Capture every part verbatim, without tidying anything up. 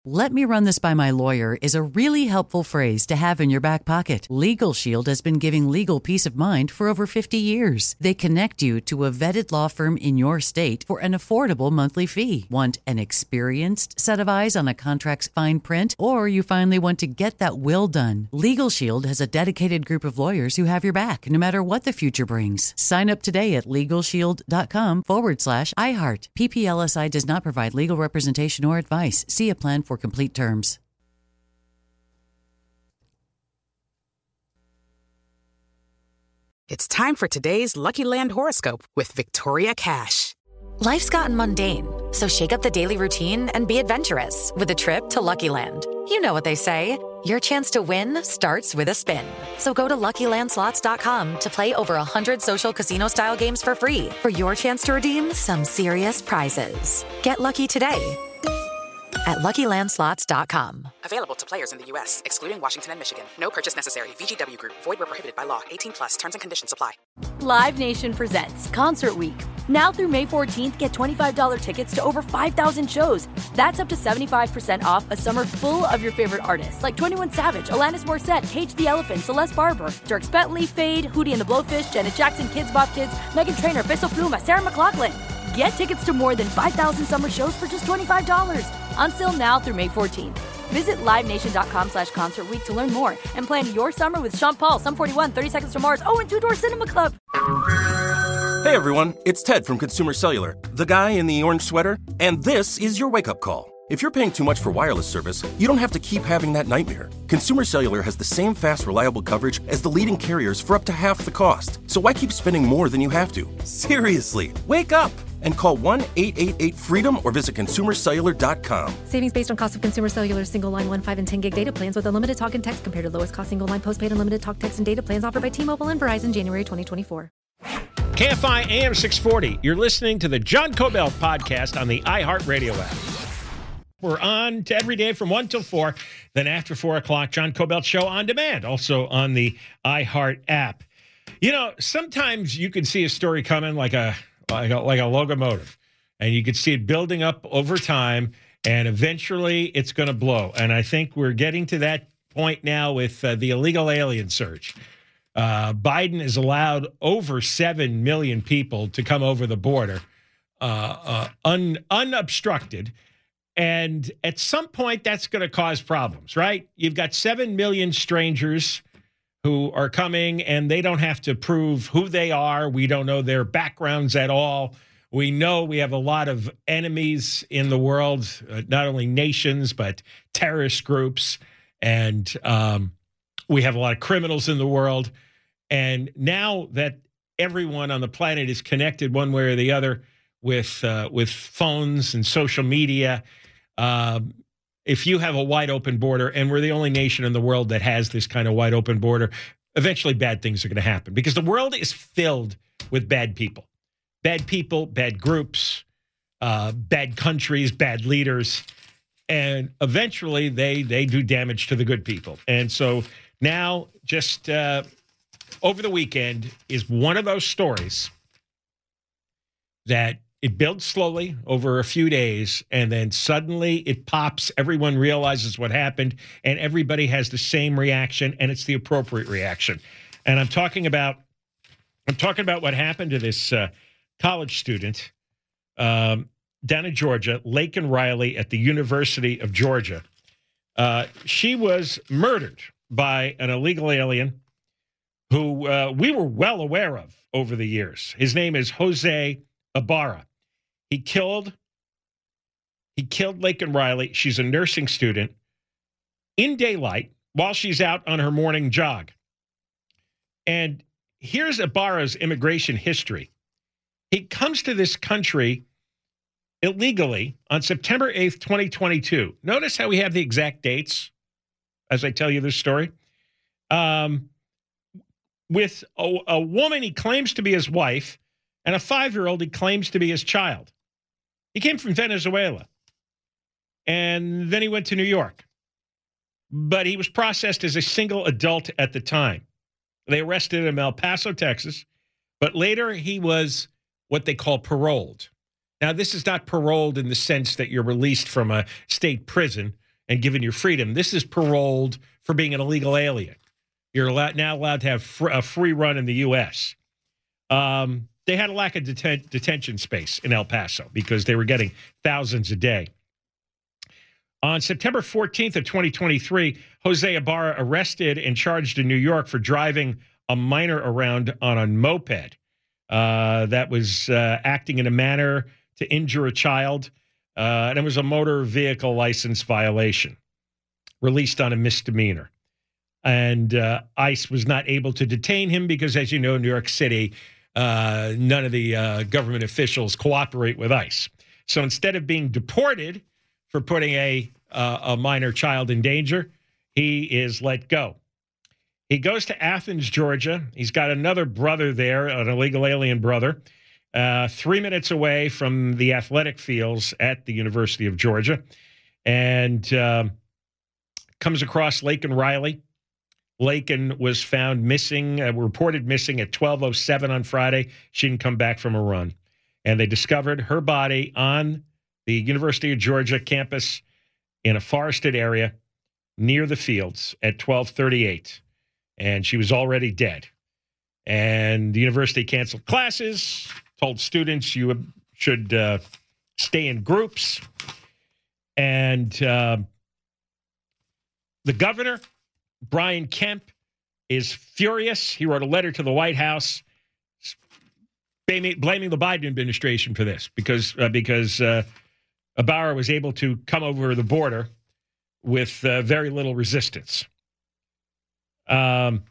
"Let me run this by my lawyer" is a really helpful phrase to have in your back pocket. Legal Shield has been giving legal peace of mind for over fifty years. They connect you to a vetted law firm in your state for an affordable monthly fee. Want an experienced set of eyes on a contract's fine print? Or you finally want to get that will done? Legal Shield has a dedicated group of lawyers who have your back, no matter what the future brings. Sign up today at LegalShield.com forward slash iHeart. P P L S I does not provide legal representation or advice. See a plan for complete terms. It's time for today's Lucky Land horoscope with Victoria Cash. Life's gotten mundane, so shake up the daily routine and be adventurous with a trip to Lucky Land. You know what they say, your chance to win starts with a spin. So go to Lucky Land Slots dot com to play over one hundred social casino-style games for free for your chance to redeem some serious prizes. Get lucky today at Lucky Land Slots dot com. Available to players in the U S, excluding Washington and Michigan. No purchase necessary. V G W Group. Void where prohibited by law. eighteen plus. Terms and conditions apply. Live Nation presents Concert Week. Now through May fourteenth, get twenty-five dollars tickets to over five thousand shows. That's up to seventy-five percent off a summer full of your favorite artists like twenty-one Savage, Alanis Morissette, Cage the Elephant, Celeste Barber, Dierks Bentley, Fade, Hootie and the Blowfish, Janet Jackson, Kids Bop Kids, Meghan Trainor, Peso Pluma, Sarah McLachlan. Get tickets to more than five thousand summer shows for just twenty-five dollars. Until now through May fourteenth. Visit LiveNation.com slash Concert Week to learn more and plan your summer with Sean Paul, Sum forty-one, thirty Seconds to Mars, oh, and Two Door Cinema Club. Hey everyone, it's Ted from Consumer Cellular, the guy in the orange sweater, and this is your wake-up call. If you're paying too much for wireless service, you don't have to keep having that nightmare. Consumer Cellular has the same fast, reliable coverage as the leading carriers for up to half the cost. So why keep spending more than you have to? Seriously, wake up and call one eight eight eight freedom or visit consumer cellular dot com. Savings based on cost of Consumer Cellular single line one, five, and ten gig data plans with unlimited talk and text compared to lowest cost single line postpaid unlimited talk, text, and data plans offered by T-Mobile and Verizon January twenty twenty-four. K F I A M six forty. You're listening to the John Cobell podcast on the iHeartRadio app. We're on to every day from one till four. Then after four o'clock, John Cobell Show on demand, also on the iHeart app. You know, sometimes you can see a story coming like a like a, like a locomotive, and you can see it building up over time, and eventually it's going to blow. And I think we're getting to that point now with uh, the illegal alien surge. Uh, Biden has allowed over seven million people to come over the border uh, uh, un, unobstructed. And at some point, that's going to cause problems, right? You've got seven million strangers who are coming, and they don't have to prove who they are. We don't know their backgrounds at all. We know we have a lot of enemies in the world, uh, not only nations, but terrorist groups. And um, we have a lot of criminals in the world. And now that everyone on the planet is connected one way or the other with uh, with phones and social media, um, if you have a wide open border, and we're the only nation in the world that has this kind of wide open border, eventually bad things are going to happen because the world is filled with bad people, bad people, bad groups, uh, bad countries, bad leaders. And eventually they they do damage to the good people. And so now just uh, over the weekend is one of those stories that it builds slowly over a few days, and then suddenly it pops. Everyone realizes what happened, and everybody has the same reaction, and it's the appropriate reaction. And I'm talking about I'm talking about what happened to this uh, college student um, down in Georgia, Laken Riley at the University of Georgia. Uh, she was murdered by an illegal alien who uh, we were well aware of over the years. His name is Jose Ibarra. He killed, he killed Laken Riley. She's a nursing student in daylight while she's out on her morning jog. And here's Ibarra's immigration history. He comes to this country illegally on September eighth, twenty twenty-two. Notice how we have the exact dates as I tell you this story. Um, with a, a woman he claims to be his wife and a five-year-old he claims to be his child. He came from Venezuela, and then he went to New York. But he was processed as a single adult at the time. They arrested him in El Paso, Texas, but later he was what they call paroled. Now, this is not paroled in the sense that you're released from a state prison. and given your freedom. This is paroled for being an illegal alien. You're allowed, now allowed to have fr- a free run in the U S Um, they had a lack of deten- detention space in El Paso because they were getting thousands a day. On September fourteenth of twenty twenty-three, Jose Ibarra arrested and charged in New York for driving a minor around on a moped uh, that was uh, acting in a manner to injure a child, uh, and it was a motor vehicle license violation, released on a misdemeanor. And uh, ICE was not able to detain him because, as you know, New York City, uh, none of the uh, government officials cooperate with ICE. So instead of being deported for putting a uh, a minor child in danger, he is let go. He goes to Athens, Georgia. He's got another brother there, an illegal alien brother, uh, three minutes away from the athletic fields at the University of Georgia, and uh, comes across Laken Riley. Laken was found missing, uh, reported missing at twelve oh seven on Friday. She didn't come back from a run. And they discovered her body on the University of Georgia campus in a forested area near the fields at twelve thirty-eight. And she was already dead. And the university canceled classes, told students you should uh, stay in groups. And uh, the governor, Brian Kemp, is furious. He wrote a letter to the White House blaming, blaming the Biden administration for this because, uh, because uh, Ibarra was able to come over the border with uh, very little resistance. Um,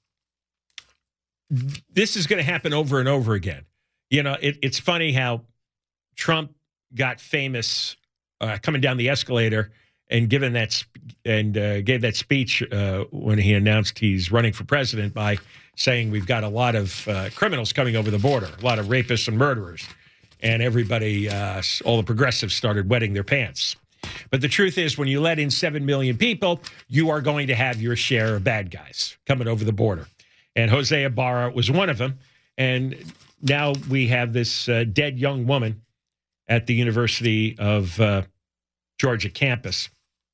this is going to happen over and over again. You know, it, it's funny how Trump got famous uh, coming down the escalator and given that sp- and uh, gave that speech uh, when he announced he's running for president by saying we've got a lot of uh, criminals coming over the border, a lot of rapists and murderers. And everybody, uh, all the progressives started wetting their pants. But the truth is, when you let in seven million people, you are going to have your share of bad guys coming over the border. And Jose Ibarra was one of them. And now we have this uh, dead young woman at the University of uh, Georgia campus.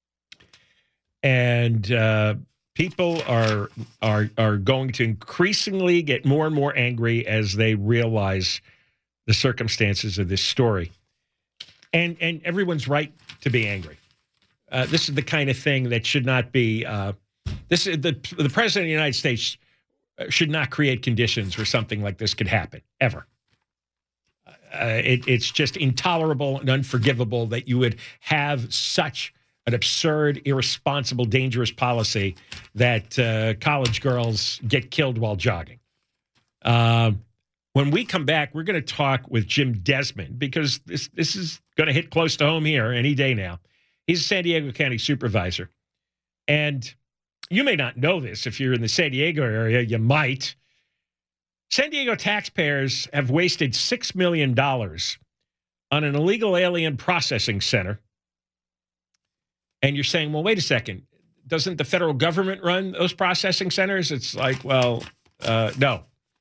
And uh, people are, are, are going to increasingly get more and more angry as they realize the circumstances of this story. And and everyone's right to be angry. Uh, this is the kind of thing that should not be, uh, this is the, the president of the United States should not create conditions where something like this could happen, ever. Uh, it, it's just intolerable and unforgivable that you would have such an absurd, irresponsible, dangerous policy that uh, college girls get killed while jogging. Um, When we come back, we're going to talk with Jim Desmond because this this is going to hit close to home here any day now. He's a San Diego County supervisor. And you may not know this. If you're in the San Diego area, you might. San Diego taxpayers have wasted six million dollars on an illegal alien processing center. And you're saying, well, wait a second. Doesn't the federal government run those processing centers? It's like, well, uh, no.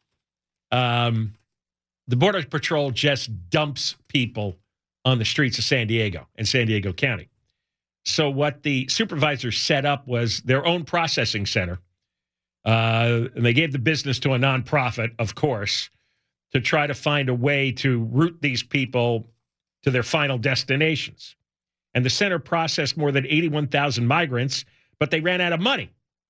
Um, the Border Patrol just dumps people on the streets of San Diego and San Diego County. So what the supervisors set up was their own processing center. Uh, and they gave the business to a nonprofit, of course, to try to find a way to route these people to their final destinations. And the center processed more than eighty-one thousand migrants, but they ran out of money.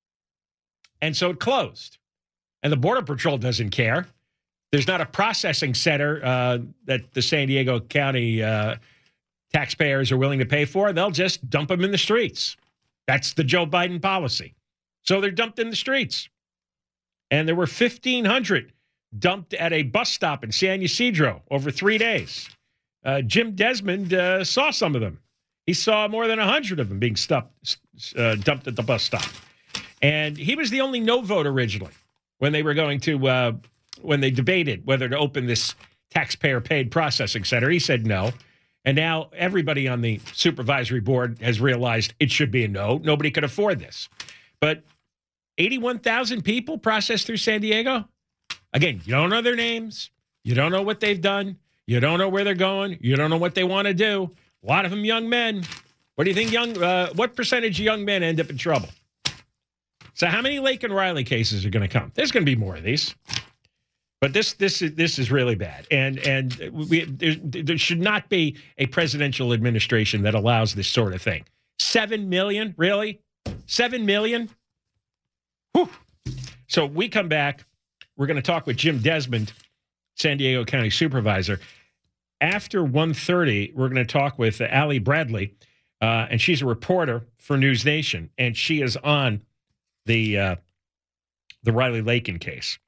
And so it closed. And the Border Patrol doesn't care. There's not a processing center uh, that the San Diego County uh, taxpayers are willing to pay for. They'll just dump them in the streets. That's the Joe Biden policy. So they're dumped in the streets. And there were fifteen hundred dumped at a bus stop in San Ysidro over three days. Uh, Jim Desmond uh, saw some of them. He saw more than one hundred of them being stuffed, uh, dumped at the bus stop. And he was the only no vote originally when they were going to... Uh, when they debated whether to open this taxpayer-paid processing center. He said no. And now everybody on the supervisory board has realized it should be a no. Nobody could afford this. But eighty-one thousand people processed through San Diego? Again, you don't know their names. You don't know what they've done. You don't know where they're going. You don't know what they want to do. A lot of them young men. What do you think young, uh, what percentage of young men end up in trouble? So how many Laken Riley cases are going to come? There's going to be more of these. But this this is this is really bad, and and we, there, there should not be a presidential administration that allows this sort of thing. Seven million, really? Seven million? Whew. So we come back. We're going to talk with Jim Desmond, San Diego County Supervisor. After one thirty, we're going to talk with Allie Bradley, uh, and she's a reporter for News Nation, and she is on the uh, the Riley Laken case.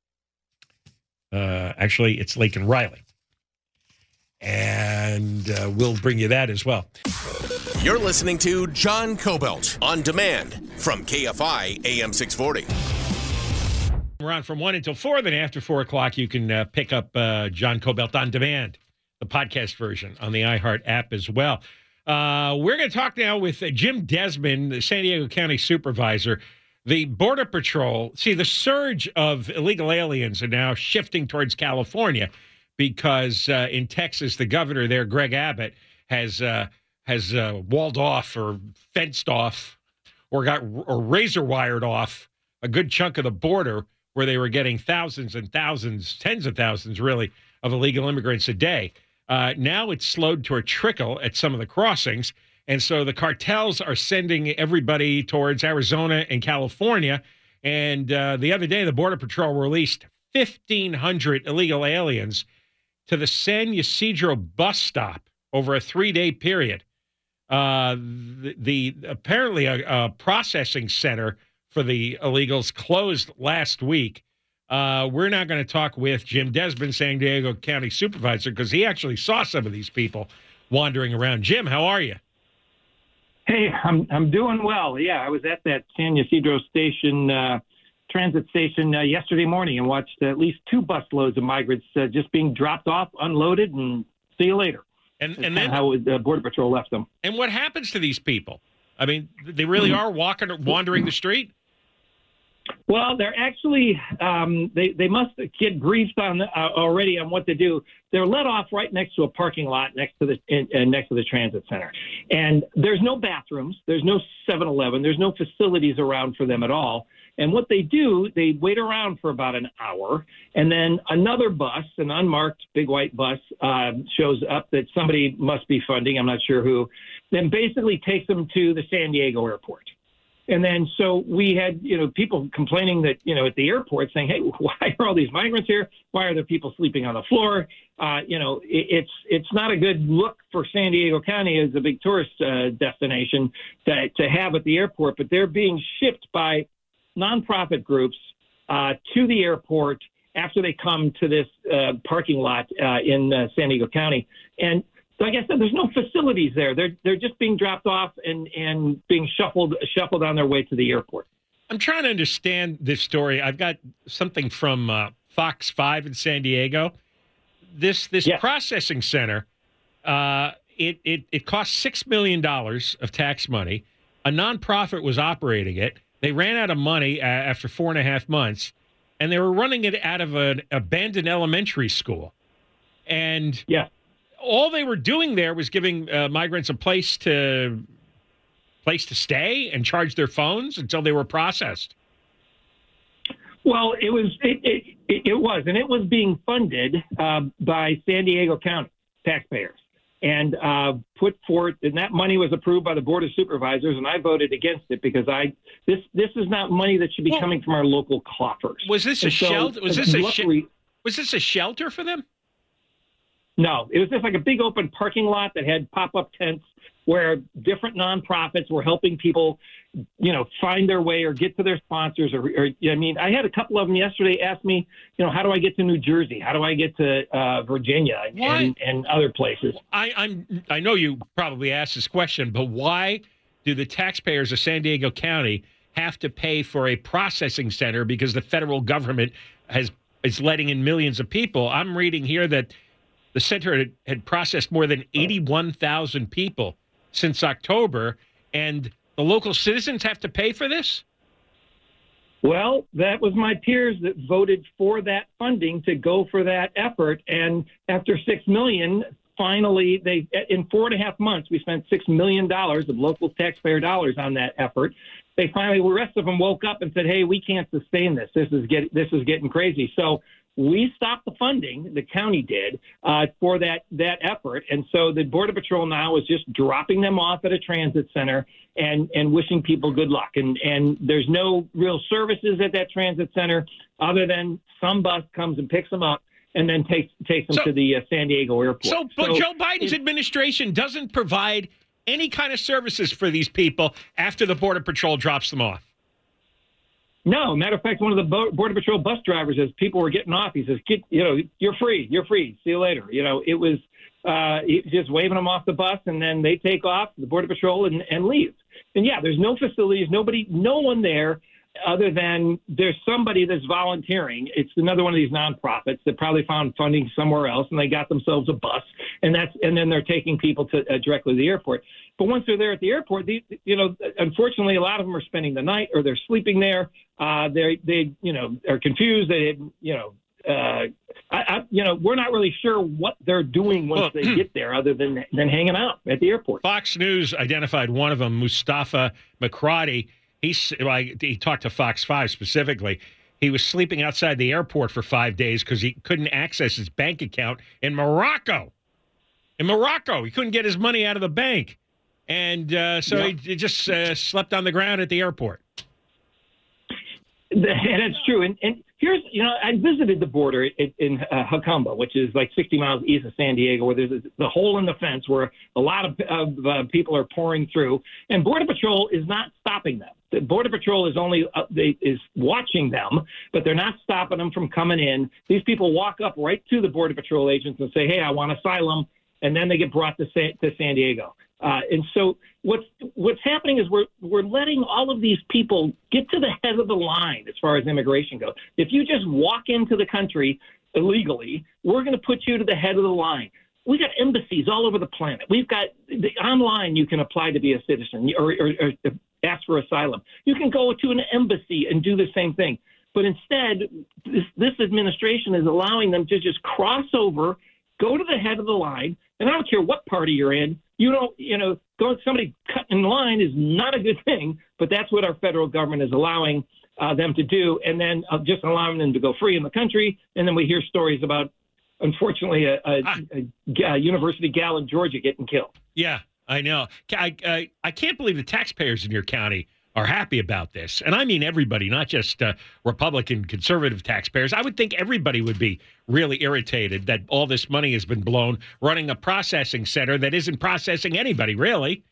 Uh, actually, it's Laken Riley. And uh, we'll bring you that as well. You're listening to John Cobelt on demand from K F I A M six forty. We're on from one until four. Then after four o'clock, you can uh, pick up uh, John Cobelt on demand, the podcast version on the iHeart app as well. Uh, we're going to talk now with uh, Jim Desmond, the San Diego County Supervisor. The Border Patrol, see, the surge of illegal aliens are now shifting towards California because uh, in Texas, the governor there, Greg Abbott, has uh, has uh, walled off or fenced off or got or razor wired off a good chunk of the border where they were getting thousands and thousands, tens of thousands, really, of illegal immigrants a day. Uh, now it's slowed to a trickle at some of the crossings. And so the cartels are sending everybody towards Arizona and California. And uh, the other day, the Border Patrol released fifteen hundred illegal aliens to the San Ysidro bus stop over a three-day period. Uh, the, the apparently a, a processing center for the illegals closed last week. Uh, we're now going to talk with Jim Desmond, San Diego County Supervisor, because he actually saw some of these people wandering around. Jim, how are you? Hey, I'm I'm doing well. Yeah, I was at that San Ysidro station, uh, transit station uh, yesterday morning and watched at least two busloads of migrants uh, just being dropped off, unloaded, and see you later. And That's and then how the uh, Border Patrol left them. And what happens to these people? I mean, they really are walking, wandering the street. Well, they're actually um, they they must get briefed on uh, already on what to do. They're let off right next to a parking lot next to the uh, next to the transit center, and there's no bathrooms, there's no seven eleven, there's no facilities around for them at all. And what they do, they wait around for about an hour, and then another bus, an unmarked big white bus, uh, shows up that somebody must be funding. I'm not sure who. Then basically takes them to the San Diego airport. And then so we had, you know, people complaining that, you know, at the airport saying, hey, why are all these migrants here? Why are there people sleeping on the floor? Uh, you know, it, it's it's not a good look for San Diego County as a big tourist uh, destination to, to have at the airport. But they're being shipped by nonprofit groups uh, to the airport after they come to this uh, parking lot uh, in uh, San Diego County. And like I said, there's no facilities there. They're they're just being dropped off and, and being shuffled shuffled on their way to the airport. I'm trying to understand this story. I've got something from uh, Fox five in San Diego. This this yes. processing center, uh, it, it it cost six million dollars of tax money. A nonprofit was operating it. They ran out of money uh, after four and a half months, and they were running it out of an abandoned elementary school. And yeah. all they were doing there was giving uh, migrants a place to place to stay and charge their phones until they were processed. Well, it was it it, it was, and it was being funded uh, by San Diego County taxpayers, and uh, put forth, and that money was approved by the Board of Supervisors, and I voted against it because I this this is not money that should be well, coming from our local coffers. Was this a and shelter? So, was this a luckily, sh- was this a shelter for them? No, it was just like a big open parking lot that had pop-up tents where different nonprofits were helping people, you know, find their way or get to their sponsors. Or, or I mean, I had a couple of them yesterday ask me, you know, how do I get to New Jersey? How do I get to uh, Virginia and, and other places? I, I'm, I know you probably asked this question, but why do the taxpayers of San Diego County have to pay for a processing center because the federal government has is letting in millions of people? I'm reading here that the center had, had processed more than eighty-one thousand people since October, and the local citizens have to pay for this? Well, that was my peers that voted for that funding to go for that effort. And after six million dollars, finally, they in four and a half months, we spent six million dollars of local taxpayer dollars on that effort. They finally, the rest of them woke up and said, hey, we can't sustain this. This is get, this is getting crazy. So we stopped the funding, the county did, uh, for that that effort. And so the Border Patrol now is just dropping them off at a transit center and, and wishing people good luck. And, and there's no real services at that transit center other than some bus comes and picks them up and then takes takes them so, to the uh, San Diego airport. So, but so Joe Biden's administration doesn't provide any kind of services for these people after the Border Patrol drops them off. No, matter of fact, one of the Border Patrol bus drivers, as people were getting off, he says, Get, you know, you're free, you're free, see you later. You know, it was uh, just waving them off the bus, and then they take off, the Border Patrol, and, and leave. And, yeah, there's no facilities, nobody, no one there other than there's somebody that's volunteering. It's another one of these nonprofits that probably found funding somewhere else, and they got themselves a bus, and that's and then they're taking people to uh, directly to the airport. But once they're there at the airport, they, you know, unfortunately, a lot of them are spending the night or they're sleeping there. Uh, they, they, you know, are confused. They, you know, uh, I, I, you know, we're not really sure what they're doing once well, they get there, other than than hanging out at the airport. Fox News identified one of them, Mustafa McCrotty. He, he talked to Fox five specifically. He was sleeping outside the airport for five days because he couldn't access his bank account in Morocco. In Morocco, he couldn't get his money out of the bank. And uh, so yep. he, he just uh, slept on the ground at the airport. And it's true. And, and here's, you know, I visited the border in, in uh, Jacamba, which is like sixty miles east of San Diego, where there's a, the hole in the fence where a lot of, of uh, people are pouring through. And Border Patrol is not stopping them. The Border Patrol is only uh, they, is watching them, but they're not stopping them from coming in. These people walk up right to the Border Patrol agents and say, hey, I want asylum. And then they get brought to San, to San Diego. Uh, and so what's what's happening is we're we're letting all of these people get to the head of the line as far as immigration goes. If you just walk into the country illegally, we're going to put you to the head of the line. We got embassies all over the planet. We've got the, online. You can apply to be a citizen or, or, or ask for asylum. You can go to an embassy and do the same thing. But instead, this, this administration is allowing them to just cross over, go to the head of the line, and I don't care what party you're in. You don't, you know, going somebody cutting in line is not a good thing, but that's what our federal government is allowing uh, them to do, and then uh, just allowing them to go free in the country. And then we hear stories about, unfortunately, a, a, ah. a, a university gal in Georgia getting killed. Yeah, I know. I, I, I can't believe the taxpayers in your county are happy about this. And I mean everybody, not just uh, Republican conservative taxpayers. I would think everybody would be really irritated that all this money has been blown running a processing center that isn't processing anybody, really.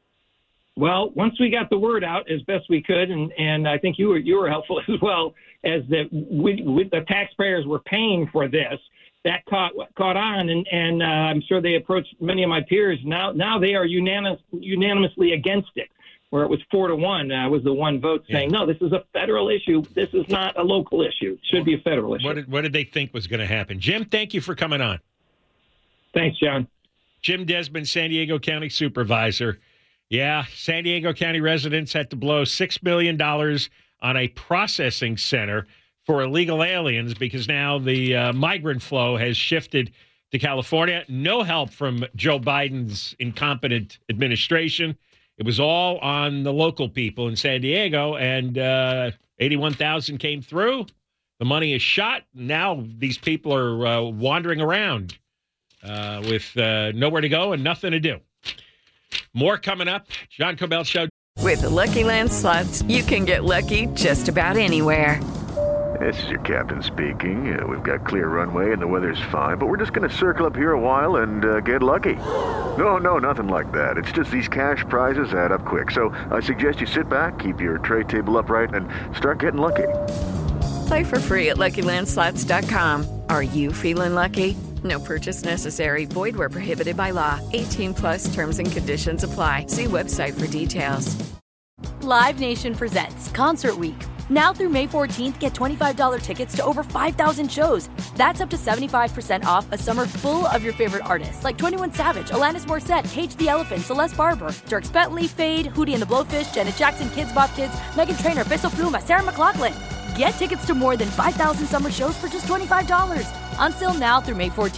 Well, once we got the word out as best we could, and, and I think you were you were helpful as well, as that we, we, the taxpayers were paying for this, that caught caught on, and, and uh, I'm sure they approached many of my peers. Now now they are unanimous, unanimously against it. Where it was four to one, uh, was the one vote saying, yeah. no, this is a federal issue. This is not a local issue. It should be a federal issue. What did, what did they think was going to happen? Jim, thank you for coming on. Thanks, John. Jim Desmond, San Diego County Supervisor. Yeah, San Diego County residents had to blow six million dollars on a processing center for illegal aliens because now the uh, migrant flow has shifted to California. No help from Joe Biden's incompetent administration. It was all on the local people in San Diego, and uh, eighty-one thousand came through. The money is shot. Now these people are uh, wandering around uh, with uh, nowhere to go and nothing to do. More coming up. John Kobylt Show. With the Lucky Land Slots, you can get lucky just about anywhere. This is your captain speaking. Uh, we've got clear runway and the weather's fine, but we're just going to circle up here a while and uh, get lucky. No, no, nothing like that. It's just these cash prizes add up quick. So I suggest you sit back, keep your tray table upright, and start getting lucky. Play for free at Lucky Land Slots dot com. Are you feeling lucky? No purchase necessary. Void where prohibited by law. eighteen plus terms and conditions apply. See website for details. Live Nation presents Concert Week. Now through May fourteenth, get twenty-five dollars tickets to over five thousand shows. That's up to seventy-five percent off a summer full of your favorite artists like twenty-one Savage, Alanis Morissette, Cage the Elephant, Celeste Barber, Dierks Bentley, Fade, Hootie and the Blowfish, Janet Jackson, Kids Bop Kids, Meghan Trainor, Bissell Pluma, Sarah McLachlan. Get tickets to more than five thousand summer shows for just twenty-five dollars. On sale now through May fourteenth.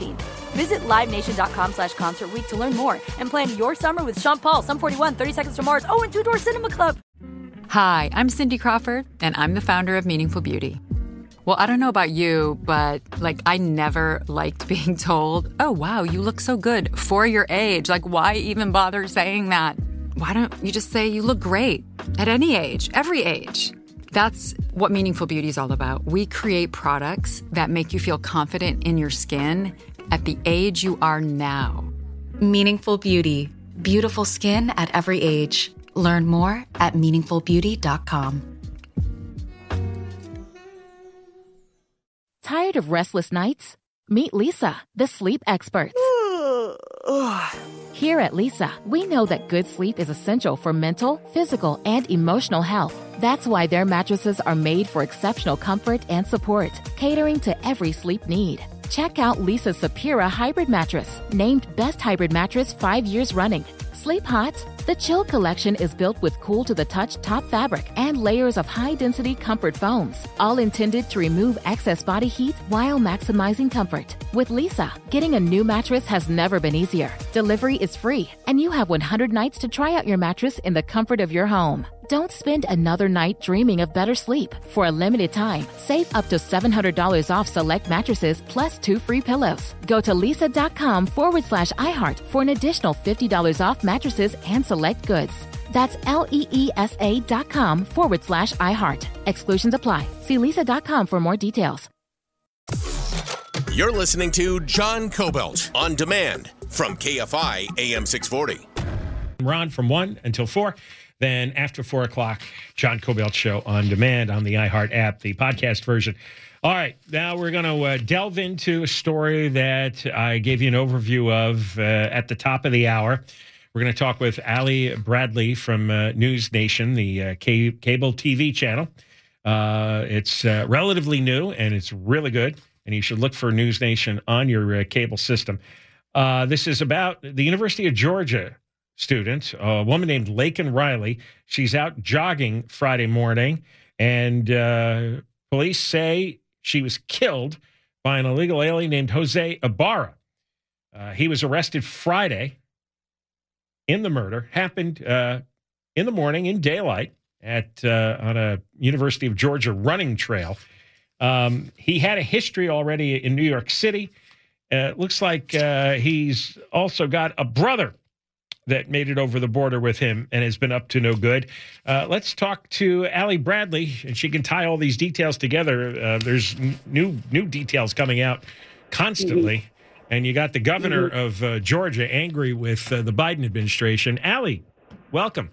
Visit LiveNation.com slash Concert Week to learn more and plan your summer with Sean Paul, Sum forty-one, thirty Seconds to Mars, oh, and Two Door Cinema Club. Hi, I'm Cindy Crawford, and I'm the founder of Meaningful Beauty. Well, I don't know about you, but, like, I never liked being told, oh, wow, you look so good for your age. Like, why even bother saying that? Why don't you just say you look great at any age, every age? That's what Meaningful Beauty is all about. We create products that make you feel confident in your skin at the age you are now. Meaningful Beauty. Beautiful skin at every age. Learn more at meaningful beauty dot com. Tired of restless nights? Meet Leesa, the sleep experts. Here at Leesa, we know that good sleep is essential for mental, physical, and emotional health. That's why their mattresses are made for exceptional comfort and support, catering to every sleep need. Check out Leesa's Sapira Hybrid Mattress, named Best Hybrid Mattress five years running. Sleep hot? The Chill Collection is built with cool-to-the-touch top fabric and layers of high-density comfort foams, all intended to remove excess body heat while maximizing comfort. With Leesa, getting a new mattress has never been easier. Delivery is free, and you have one hundred nights to try out your mattress in the comfort of your home. Don't spend another night dreaming of better sleep. For a limited time, save up to seven hundred dollars off select mattresses plus two free pillows. Go to leesa.com forward slash iHeart for an additional fifty dollars off mattresses and select goods. That's L-E-E-S-A dot com forward slash iHeart. Exclusions apply. See leesa dot com for more details. You're listening to John Kobylt on demand from K F I A M six forty. Ron from one until four. Then after four o'clock, John Kobylt Show on demand on the iHeart app, the podcast version. All right, now we're going to uh, delve into a story that I gave you an overview of uh, at the top of the hour. We're going to talk with Ali Bradley from uh, News Nation, the uh, c- cable T V channel. Uh, it's uh, relatively new, and it's really good, and you should look for News Nation on your uh, cable system. Uh, this is about the University of Georgia student, a woman named Laken Riley. She's out jogging Friday morning, and uh, police say she was killed by an illegal alien named Jose Ibarra. Uh, he was arrested Friday in the murder. Happened uh, in the morning, in daylight, at uh, on a University of Georgia running trail. Um, he had a history already in New York City. Uh, it looks like uh, he's also got a brother that made it over the border with him and has been up to no good. Uh, let's talk to Ali Bradley, and she can tie all these details together. Uh, there's n- new new details coming out constantly, mm-hmm. and you got the governor mm-hmm. of uh, Georgia angry with uh, the Biden administration. Ali, welcome.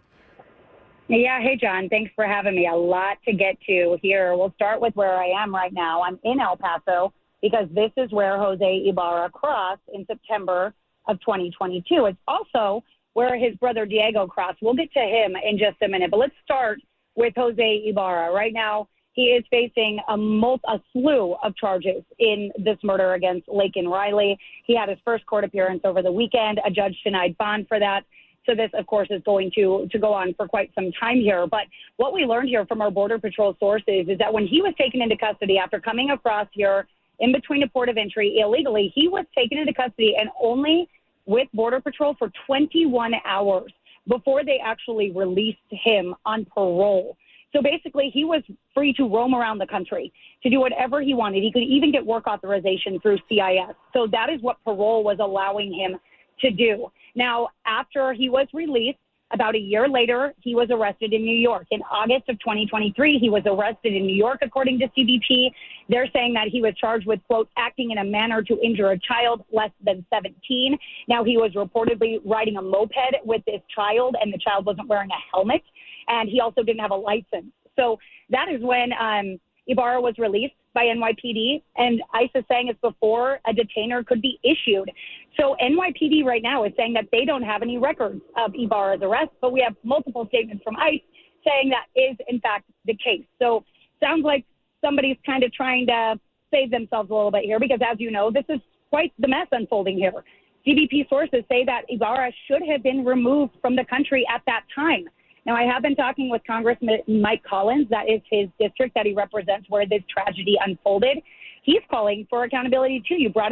Yeah, hey, John. Thanks for having me. A lot to get to here. We'll start with where I am right now. I'm in El Paso because this is where Jose Ibarra crossed in September of twenty twenty-two. It's also where his brother Diego crossed. We'll get to him in just a minute, but let's start with Jose Ibarra. Right now, he is facing a, mul- a slew of charges in this murder against Laken Riley. He had his first court appearance over the weekend. A judge denied bond for that. So this, of course, is going to, to go on for quite some time here. But what we learned here from our Border Patrol sources is that when he was taken into custody after coming across here in between a port of entry illegally, he was taken into custody and only with Border Patrol for twenty-one hours before they actually released him on parole. So basically, he was free to roam around the country, to do whatever he wanted. He could even get work authorization through C I S. So that is what parole was allowing him to do. Now, after he was released, about a year later, he was arrested in New York. In August of twenty twenty-three, he was arrested in New York, according to C B P. They're saying that he was charged with, quote, acting in a manner to injure a child less than seventeen. Now, he was reportedly riding a moped with this child, and the child wasn't wearing a helmet, and he also didn't have a license. So that is when um, Ibarra was released by N Y P D, and ICE is saying it's before a detainer could be issued. So N Y P D right now is saying that they don't have any records of Ibarra's arrest, but we have multiple statements from ICE saying that is, in fact, the case. So sounds like somebody's kind of trying to save themselves a little bit here because, as you know, this is quite the mess unfolding here. C B P sources say that Ibarra should have been removed from the country at that time. Now, I have been talking with Congressman Mike Collins. That is his district that he represents where this tragedy unfolded. He's calling for accountability, too. You brought up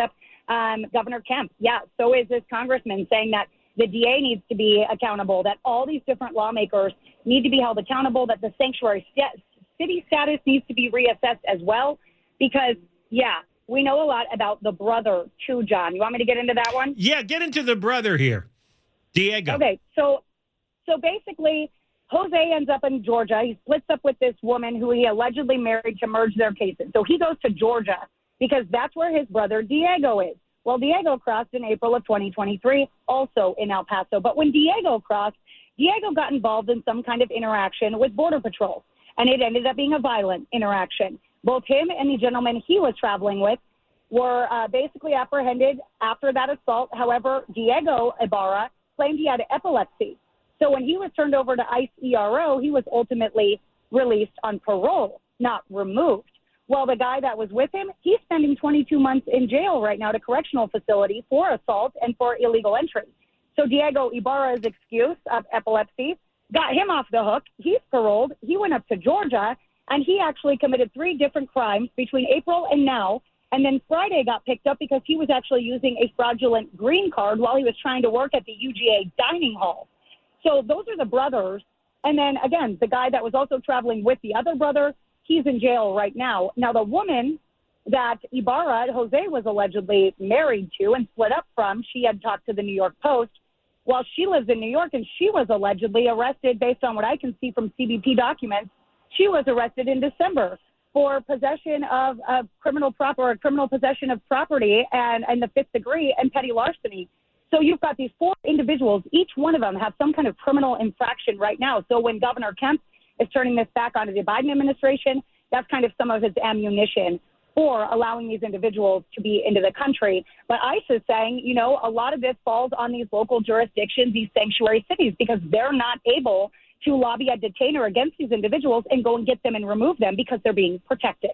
Um, Governor Kemp, yeah, so is this congressman saying that the D A needs to be accountable, that all these different lawmakers need to be held accountable, that the sanctuary st- city status needs to be reassessed as well. Because, yeah, we know a lot about the brother too, John. You want me to get into that one? Yeah, get into the brother here. Diego. Okay, so so basically, Jose ends up in Georgia. He splits up with this woman who he allegedly married to merge their cases. So he goes to Georgia because that's where his brother Diego is. Well, Diego crossed in April of twenty twenty-three, also in El Paso. But when Diego crossed, Diego got involved in some kind of interaction with Border Patrol, and it ended up being a violent interaction. Both him and the gentleman he was traveling with were uh, basically apprehended after that assault. However, Diego Ibarra claimed he had epilepsy. So when he was turned over to ICE E R O, he was ultimately released on parole, not removed. Well, the guy that was with him, he's spending twenty-two months in jail right now at a correctional facility for assault and for illegal entry. So Diego Ibarra's excuse of epilepsy got him off the hook. He's paroled. He went up to Georgia, and he actually committed three different crimes between April and now. And then Friday got picked up because he was actually using a fraudulent green card while he was trying to work at the U G A dining hall. So those are the brothers. And then, again, the guy that was also traveling with the other brother, he's in jail right now. Now, the woman that Ibarra, Jose, was allegedly married to and split up from, she had talked to the New York Post. While she lives in New York, and she was allegedly arrested, based on what I can see from C B P documents, she was arrested in December for possession of, of criminal proper or criminal possession of property and, and the fifth degree and petty larceny. So you've got these four individuals. Each one of them have some kind of criminal infraction right now. So when Governor Kemp is turning this back onto the Biden administration, that's kind of some of his ammunition for allowing these individuals to be into the country. But ICE is saying, you know, a lot of this falls on these local jurisdictions, these sanctuary cities, because they're not able to lobby a detainer against these individuals and go and get them and remove them because they're being protected.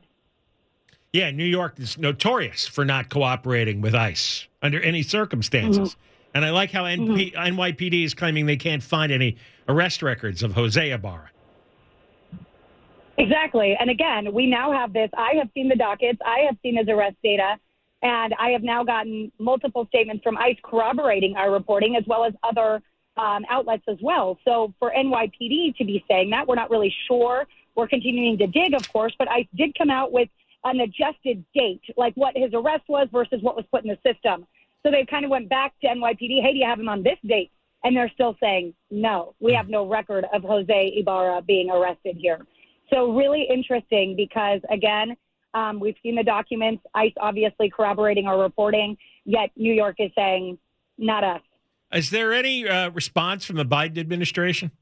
Yeah, New York is notorious for not cooperating with ICE under any circumstances. Mm-hmm. And I like how N P- mm-hmm. N Y P D is claiming they can't find any arrest records of Jose Ibarra. Exactly. And again, we now have this. I have seen the dockets. I have seen his arrest data. And I have now gotten multiple statements from ICE corroborating our reporting, as well as other um, outlets as well. So for N Y P D to be saying that, we're not really sure. We're continuing to dig, of course, but ICE did come out with an adjusted date, like what his arrest was versus what was put in the system. So they kind of went back to N Y P D, hey, do you have him on this date? And they're still saying, no, we have no record of Jose Ibarra being arrested here. So really interesting because, again, um, we've seen the documents, ICE obviously corroborating our reporting, yet New York is saying, not us. Is there any uh, response from the Biden administration?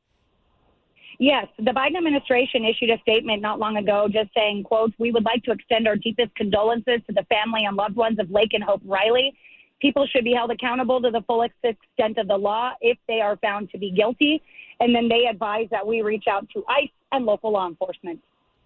Yes, the Biden administration issued a statement not long ago just saying, quote, we would like to extend our deepest condolences to the family and loved ones of Lake and Hope Riley. People should be held accountable to the full extent of the law if they are found to be guilty. And then they advise that we reach out to ICE and local law enforcement.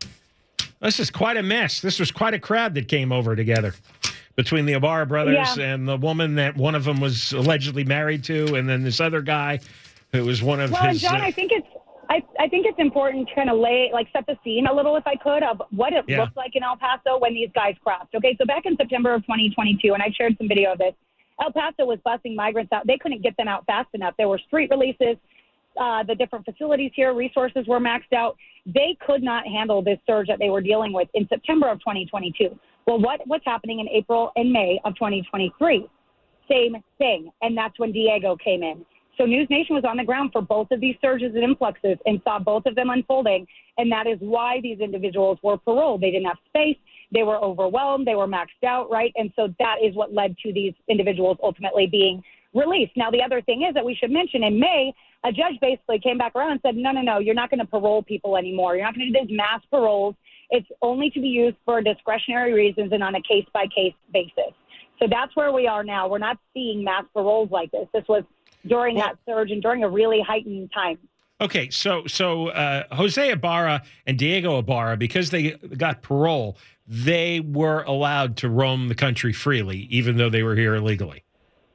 This is quite a mess. This was quite a crowd that came over together between the Ibarra brothers yeah. and the woman that one of them was allegedly married to, and then this other guy who was one of well, his... Well, John, uh, I think it's I, I think it's important to kind of lay, like, set the scene a little, if I could, of what it yeah. looked like in El Paso when these guys crossed. Okay, so back in September of twenty twenty-two, and I shared some video of this, El Paso was busing migrants out. They couldn't get them out fast enough. There were street releases. Uh, the different facilities here, resources were maxed out. They could not handle this surge that they were dealing with in September of twenty twenty-two. Well, what, what's happening in April and May of twenty twenty-three? Same thing, and that's when Diego came in. So News Nation was on the ground for both of these surges and influxes and saw both of them unfolding, and that is why these individuals were paroled. They didn't have space. They were overwhelmed. They were maxed out, right? And so that is what led to these individuals ultimately being released. Now, the other thing is that we should mention in May, a judge basically came back around and said, no, no, no, you're not going to parole people anymore. You're not going to do these mass paroles. It's only to be used for discretionary reasons and on a case-by-case basis. So that's where we are now. We're not seeing mass paroles like this. This was during well, that surge and during a really heightened time. Okay, so so uh, Jose Ibarra and Diego Ibarra, because they got parole, they were allowed to roam the country freely, even though they were here illegally.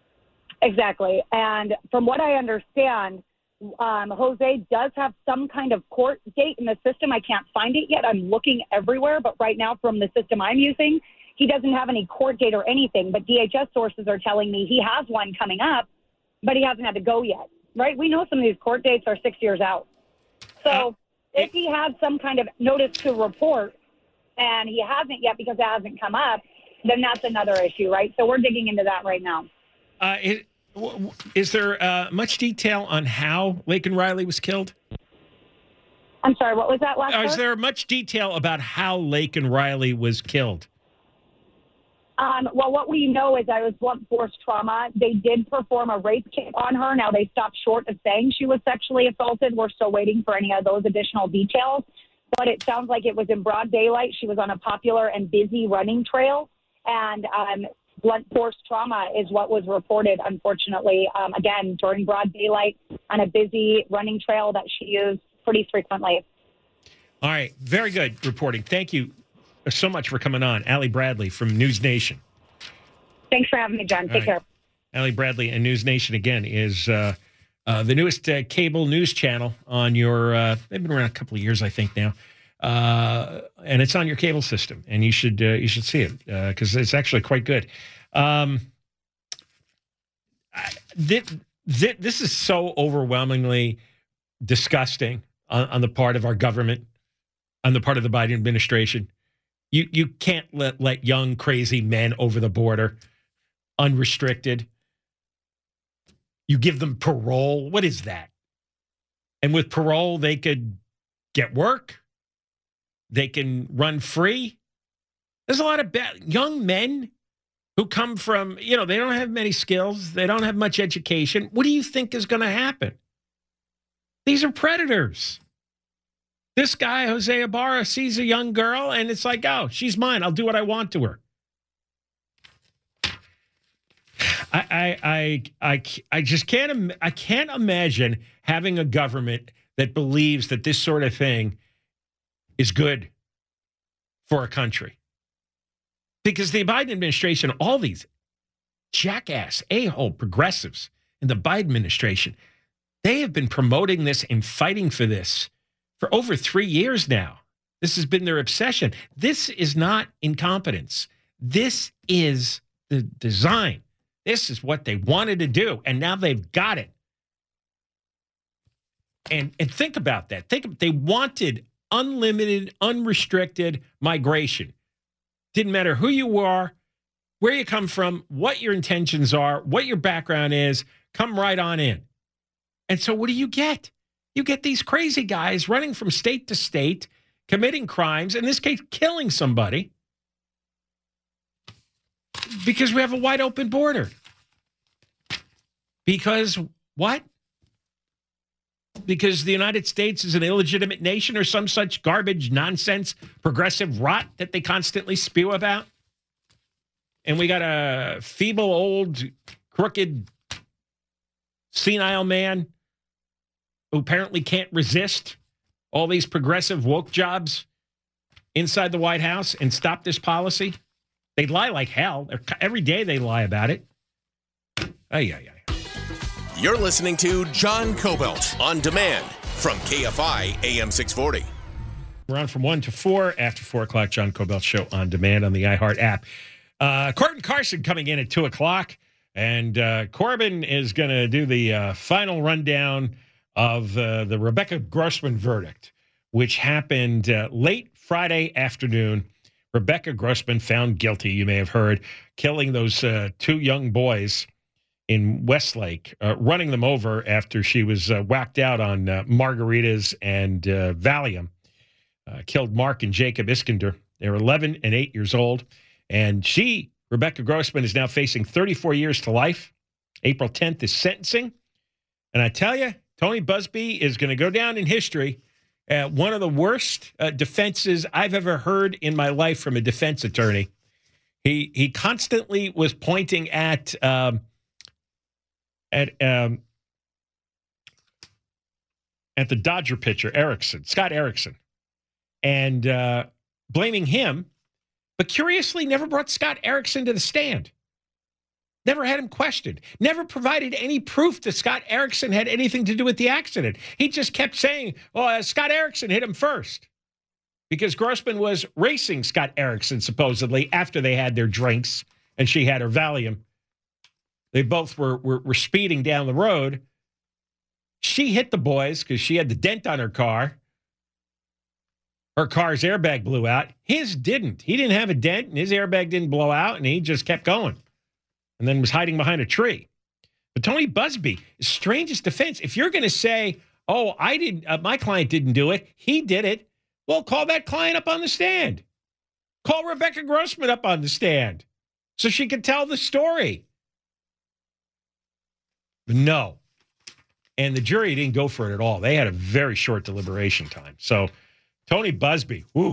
Exactly. And from what I understand, um, Jose does have some kind of court date in the system. I can't find it yet. I'm looking everywhere. But right now, from the system I'm using, he doesn't have any court date or anything, but D H S sources are telling me he has one coming up, but he hasn't had to go yet, right? We know some of these court dates are six years out. So if he has some kind of notice to report and he hasn't yet because it hasn't come up, then that's another issue, right? So we're digging into that right now. Uh, it, w- is there uh, much detail on how Laken Riley was killed? I'm sorry, what was that last uh, Is part? there much detail about how Laken Riley was killed? Um, well, what we know is that it was blunt force trauma. They did perform a rape kit on her. Now, they stopped short of saying she was sexually assaulted. We're still waiting for any of those additional details. But it sounds like it was in broad daylight. She was on a popular and busy running trail. And um, blunt force trauma is what was reported, unfortunately, um, again, during broad daylight on a busy running trail that she used pretty frequently. All right. Very good reporting. Thank you so much for coming on. Allie Bradley from News Nation. Thanks for having me, John. Take right. care. Allie Bradley and News Nation, again, is uh, uh, the newest uh, cable news channel on your, uh, they've been around a couple of years, I think, now. Uh, and it's on your cable system, and you should uh, you should see it because uh, it's actually quite good. Um, I, th- th- this is so overwhelmingly disgusting on, on the part of our government, on the part of the Biden administration. You you can't let, let young, crazy men over the border unrestricted. You give them parole. What is that? And with parole, they could get work. They can run free. There's a lot of ba- young men who come from, you know, they don't have many skills. They don't have much education. What do you think is going to happen? These are predators. This guy, Jose Ibarra, sees a young girl, and it's like, oh, she's mine. I'll do what I want to her. I, I, I, I, I just can't. Im- I can't imagine having a government that believes that this sort of thing is good for a country. Because the Biden administration, all these jackass, a-hole progressives in the Biden administration, they have been promoting this and fighting for this for over three years now. This has been their obsession. This is not incompetence. This is the design. This is what they wanted to do, and now they've got it. And and think about that. Think they wanted unlimited, unrestricted migration. Didn't matter who you are, where you come from, what your intentions are, what your background is, come right on in. And so what do you get? You get these crazy guys running from state to state, committing crimes, in this case, killing somebody, because we have a wide open border. Because what? Because the United States is an illegitimate nation or some such garbage, nonsense, progressive rot that they constantly spew about? And we got a feeble, old, crooked, senile man who apparently can't resist all these progressive woke jobs inside the White House and stop this policy? They lie like hell. Every day they lie about it. Ay, ay, ay. You're listening to John Cobelt on demand from K F I A M six forty. We're on from one to four. After four o'clock, John Cobelt Show on demand on the iHeart app. Uh, Corbin Carson coming in at two o'clock. And uh, Corbin is going to do the uh, final rundown of uh, the Rebecca Grossman verdict, which happened uh, late Friday afternoon. Rebecca Grossman found guilty, you may have heard, killing those uh, two young boys in Westlake, uh, running them over after she was uh, whacked out on uh, margaritas and uh, Valium. Uh, killed Mark and Jacob Iskander. They were eleven and eight years old. And she, Rebecca Grossman, is now facing thirty-four years to life. April tenth is sentencing. And I tell you, Tony Busby is going to go down in history at one of the worst uh, defenses I've ever heard in my life from a defense attorney. He he constantly was pointing at um, at um, at the Dodger pitcher Erickson, Scott Erickson, and uh, blaming him, but curiously never brought Scott Erickson to the stand. Never had him questioned. Never provided any proof that Scott Erickson had anything to do with the accident. He just kept saying, "Oh, uh, Scott Erickson hit him first." because Grossman was racing Scott Erickson, supposedly, after they had their drinks and she had her Valium. They both were, were, were speeding down the road. She hit the boys because she had the dent on her car. Her car's airbag blew out. His didn't. He didn't have a dent, and his airbag didn't blow out, and he just kept going and then was hiding behind a tree. But Tony Busby, strangest defense. If you're going to say, oh, I didn't, uh, my client didn't do it, he did it, well, call that client up on the stand. Call Rebecca Grossman up on the stand so she can tell the story. No. And the jury didn't go for it at all. They had a very short deliberation time. So Tony Busby, whew.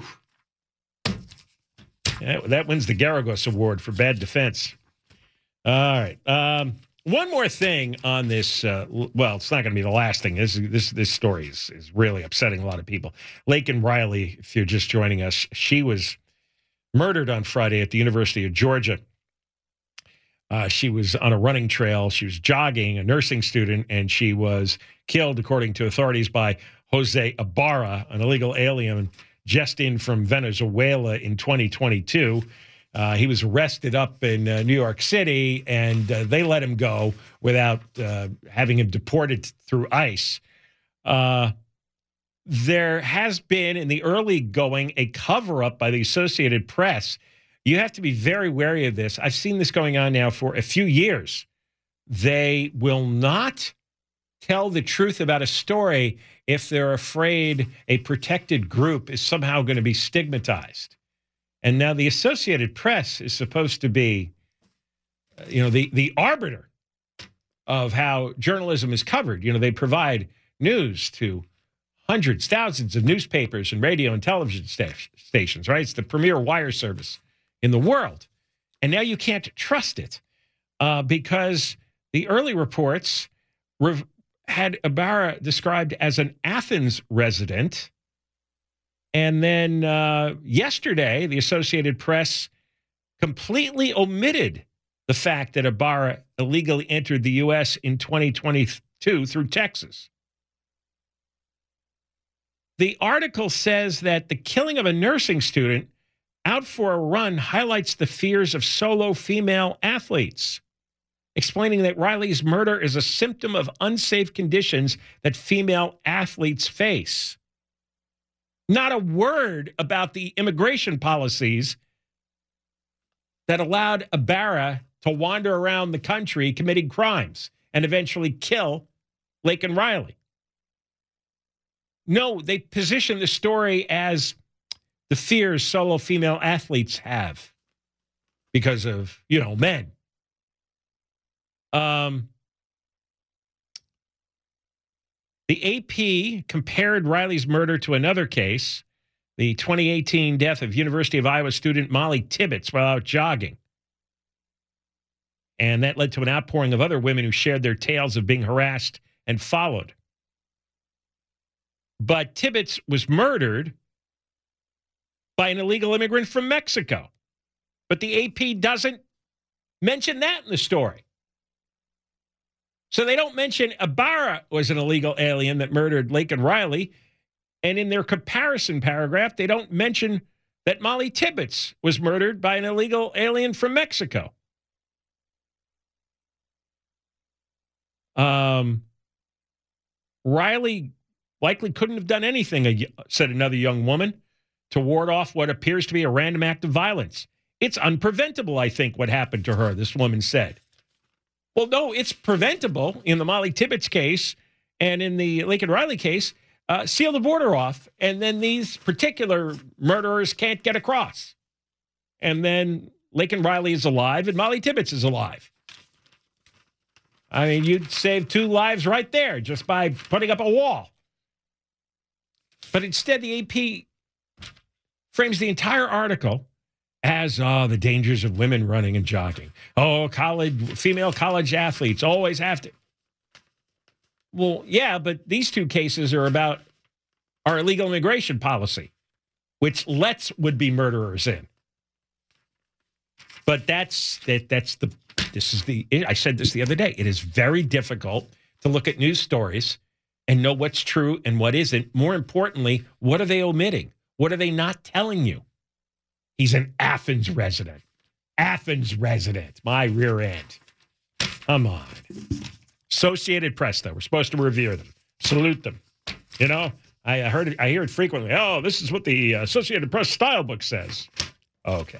Yeah, that wins the Garagos Award for bad defense. All right. Um, one more thing on this. Uh, well, it's not going to be the last thing. This this this story is, is really upsetting a lot of people. Laken Riley, if you're just joining us, she was murdered on Friday at the University of Georgia. Uh, she was on a running trail. She was jogging, a nursing student, and she was killed, according to authorities, by Jose Ibarra, an illegal alien just in from Venezuela in twenty twenty-two. Uh, he was arrested up in uh, New York City, and uh, they let him go without uh, having him deported through ICE. Uh, there has been, in the early going, a cover-up by the Associated Press. You have to be very wary of this. I've seen this going on now for a few years. They will not tell the truth about a story if they're afraid a protected group is somehow going to be stigmatized. And now the Associated Press is supposed to be, you know, the, the arbiter of how journalism is covered. You know, they provide news to hundreds, thousands of newspapers and radio and television sta- stations, right? It's the premier wire service in the world. And now you can't trust it uh, because the early reports rev- had Ibarra described as an Athens resident. And then uh, yesterday, the Associated Press completely omitted the fact that Ibarra illegally entered the U S in twenty twenty-two through Texas. The article says that the killing of a nursing student out for a run highlights the fears of solo female athletes, explaining that Riley's murder is a symptom of unsafe conditions that female athletes face. Not a word about the immigration policies that allowed Ibarra to wander around the country committing crimes and eventually kill Laken Riley. No, they position the story as the fears solo female athletes have because of, you know, men. Um, the A P compared Riley's murder to another case, the twenty eighteen death of University of Iowa student Molly Tibbetts while out jogging. And that led to an outpouring of other women who shared their tales of being harassed and followed. But Tibbetts was murdered by an illegal immigrant from Mexico. But the A P doesn't mention that in the story. So they don't mention Ibarra was an illegal alien that murdered Laken Riley. And in their comparison paragraph, they don't mention that Molly Tibbetts was murdered by an illegal alien from Mexico. Um, Riley likely couldn't have done anything, said another young woman, to ward off what appears to be a random act of violence. It's unpreventable, I think, what happened to her, this woman said. Well, no, it's preventable in the Molly Tibbetts case and in the Laken Riley case. Uh, seal the border off, and then these particular murderers can't get across. And then Laken Riley is alive and Molly Tibbetts is alive. I mean, you'd save two lives right there just by putting up a wall. But instead, the A P frames the entire article as, oh, the dangers of women running and jogging. Oh, college, female college athletes always have to. Well, yeah, but these two cases are about our illegal immigration policy, which lets would-be murderers in. But that's that. That's the. This is the. I said this the other day. It is very difficult to look at news stories and know what's true and what isn't. More importantly, what are they omitting? What are they not telling you? He's an Athens resident. Athens resident. My rear end. Come on. Associated Press, though. We're supposed to revere them. Salute them. You know, I heard it, I hear it frequently. Oh, this is what the Associated Press style book says. Okay.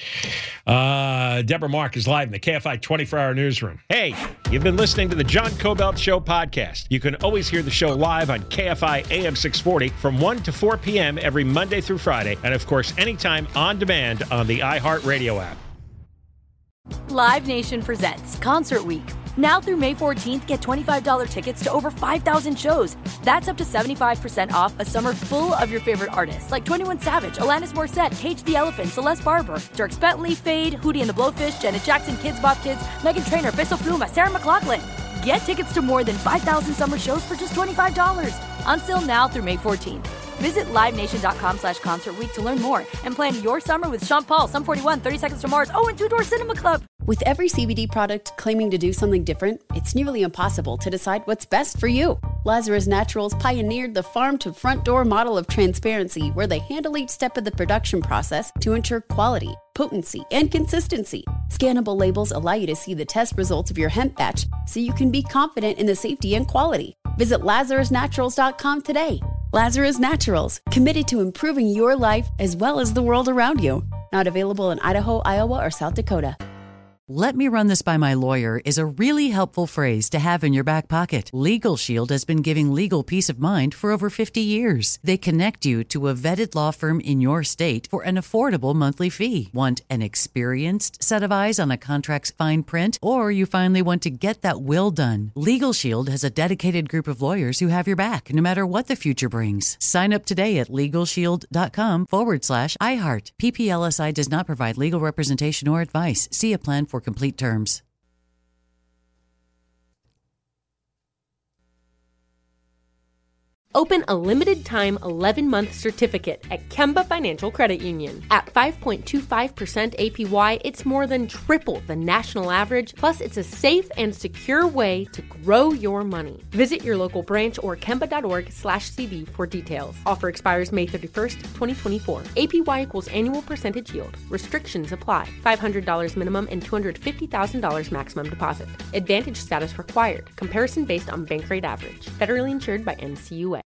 Uh, Deborah Mark is live in the K F I twenty-four hour newsroom. Hey, you've been listening to the John Cobelt Show podcast. You can always hear the show live on K F I A M six forty from one to four p.m. every Monday through Friday. And, of course, anytime on demand on the iHeartRadio app. Live Nation presents Concert Week. Now through May fourteenth, get twenty-five dollars tickets to over five thousand shows. That's up to seventy-five percent off a summer full of your favorite artists like twenty-one Savage, Alanis Morissette, Cage the Elephant, Celeste Barber, Dierks Bentley, Fade, Hootie and the Blowfish, Janet Jackson, Kids Bop Kids, Meghan Trainor, Peso Pluma, Sarah McLachlan. Get tickets to more than five thousand summer shows for just twenty-five dollars. On sale now through May fourteenth. Visit livenation.com slash concert week to learn more and plan your summer with Sean Paul, Sum forty-one, thirty Seconds to Mars, oh, and Two Door Cinema Club. With every C B D product claiming to do something different, it's nearly impossible to decide what's best for you. Lazarus Naturals pioneered the farm-to-front-door model of transparency, where they handle each step of the production process to ensure quality, potency, and consistency. Scannable labels allow you to see the test results of your hemp batch, so you can be confident in the safety and quality. Visit lazarus naturals dot com today. Lazarus Naturals, committed to improving your life as well as the world around you. Not available in Idaho, Iowa, or South Dakota. "Let me run this by my lawyer" is a really helpful phrase to have in your back pocket. Legal Shield has been giving legal peace of mind for over fifty years. They connect you to a vetted law firm in your state for an affordable monthly fee. Want an experienced set of eyes on a contract's fine print? Or you finally want to get that will done? Legal Shield has a dedicated group of lawyers who have your back, no matter what the future brings. Sign up today at LegalShield.com forward slash iHeart. P P L S I does not provide legal representation or advice. See a plan for complete terms. Open a limited-time eleven-month certificate at Kemba Financial Credit Union. At five point two five percent A P Y, it's more than triple the national average, plus it's a safe and secure way to grow your money. Visit your local branch or kemba.org slash CD for details. Offer expires May thirty-first, twenty twenty-four. A P Y equals annual percentage yield. Restrictions apply. five hundred dollars minimum and two hundred fifty thousand dollars maximum deposit. Advantage status required. Comparison based on bank rate average. Federally insured by N C U A.